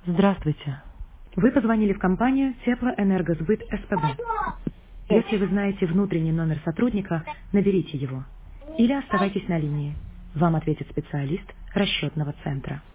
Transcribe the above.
Здравствуйте. Вы позвонили в компанию Теплоэнергосбыт СПБ. Если вы знаете внутренний номер сотрудника, наберите его. Или оставайтесь на линии. Вам ответит специалист расчетного центра.